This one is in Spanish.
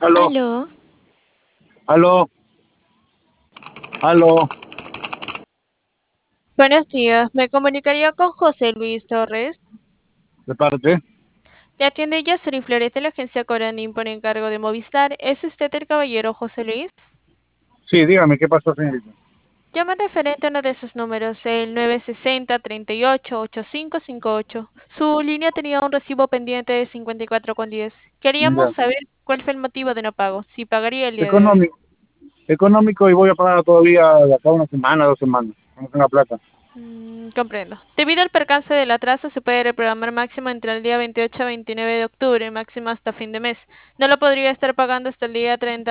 Aló, Aló, aló, aló, buenos días. Me comunicaría con José Luis Torres. de parte. Le atiende Yasuri Flores de la agencia Coranín por encargo de Movistar. ¿Es usted el caballero José Luis? Sí, dígame, ¿qué pasó, señorita? Llama referente a uno de sus números, el 960-38-8558. Su línea tenía un recibo pendiente de 54,10. Queríamos Ya. saber cuál fue el motivo de no pago, si pagaría el día de hoy. Económico, económico y voy a pagar todavía de acá una semana, 2 semanas. No tengo plata. Comprendo. Debido al percance del atraso, se puede reprogramar máximo entre el día 28 a 29 de octubre, máximo hasta fin de mes. No lo podría estar pagando hasta el día 30